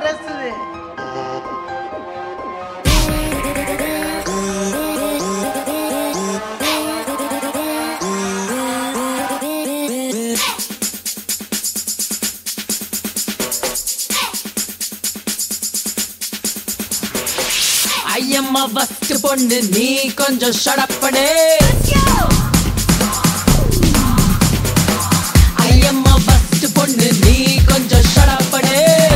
பேசுது. ஐயம்மா ஃபர்ஸ்ட் பொண்ணு நீ கொஞ்சம் ஷடப்படு. ஐயம்மா ஃபர்ஸ்ட் பொண்ணு நீ கொஞ்சம் ஷடப்படு.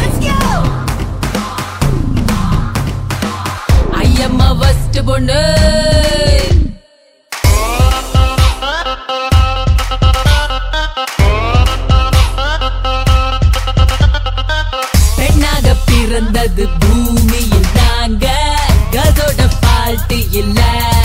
ஐயம்மா ஃபர்ஸ்ட் பொண்ணு பெண்ணாக பிறந்தது பூமியில் நாங்க கதோட பால்ட்டு இல்ல.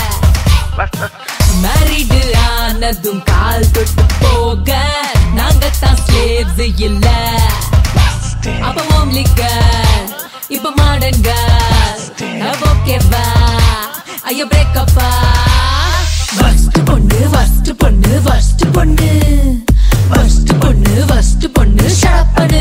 மேரிடு ஆனதும் கால் தொட்டு போக நாங்க தான் ஸ்லேவ்ஸ் இல்ல. அப்ப ஓம்லிக்க இப்ப மாடங்க ஓகேவா ஐயோ பிரேக்கப்பா. ஃபர்ஸ்ட் பொண்ணு ஃபர்ஸ்ட் பொண்ணு ஃபர்ஸ்ட் பொண்ணு ஃபர்ஸ்ட் பொண்ணு ஃபர்ஸ்ட் பொண்ணு ஷடப்படு.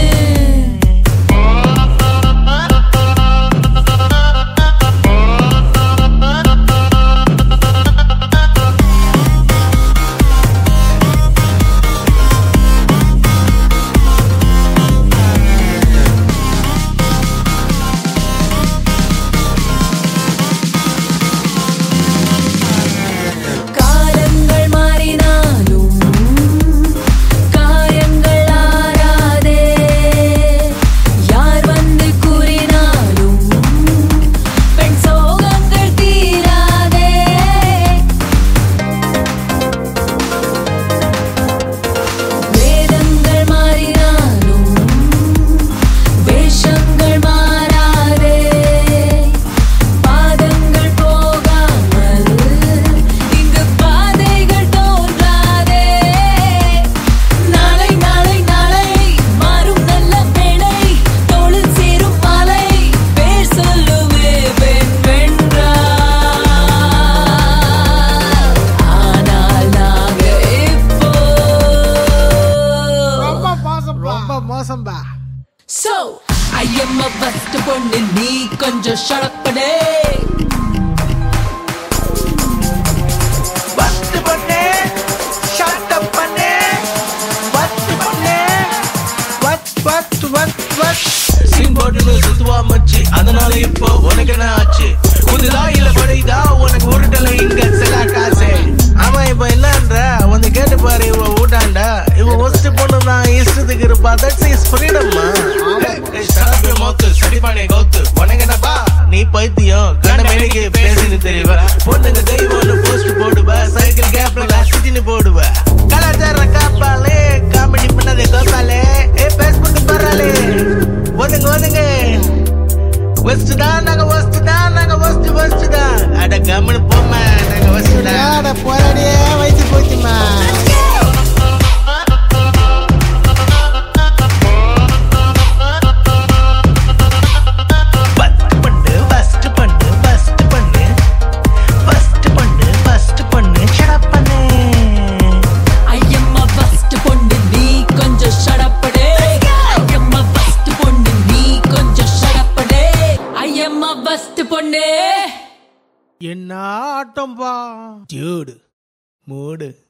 So, ஐயம்மா ஃபர்ஸ்ட் பொண்ணு நீ கொஞ்சம் ஷடப்படு. ஃபர்ஸ்ட் பொண்ணு ஷட் பண்ணு. ஃபர்ஸ்ட் பொண்ணு what சீன் போட்டுன்னு சுத்துவா மச்சி, அதனால இப்போ உனக்கு என்ன ஆச்சு? புதுதா இல்ல படைதா உனக்கு உருட்டல இங்க செலா காசு. ஆமா இப்ப என்னன்ற வந்து கேட்டு பாரு இவ ஊட்டாண்ட. இவ ஃபர்ஸ்ட் பொண்ணு தான் இஷ்டத்துக்கு இருப்பா. That's is ஃப்ரீடம்மா. சரப்பு மௌத்து சடிபானே கௌத்து உனங்கடப்பா நீ பைத்தியம் கண்ட மேனிக்கு பேசின்னு தெரியவ. பொண்ணுங்க தெய்வம்னு போஸ்ட் போடுவ, சைக்கிள் கேப்ல காசிட்டின்னு போடுவ. கலாச்சார காப்பாலே காமெடி பண்ணதே கோபாலே பேஸ்புக் பரவாலே ஒதுங்க ஒதுங்க. வெஸ்ட் தான் நாங்க வெஸ்ட் தான் நாங்க வெஸ்ட் தான். அட கம்முன்னு போமா நாங்க வெஸ்ட் தான். போராடியே வயசு போச்சுமா. என்ன ஆட்டம்பா டியூடு மூடு.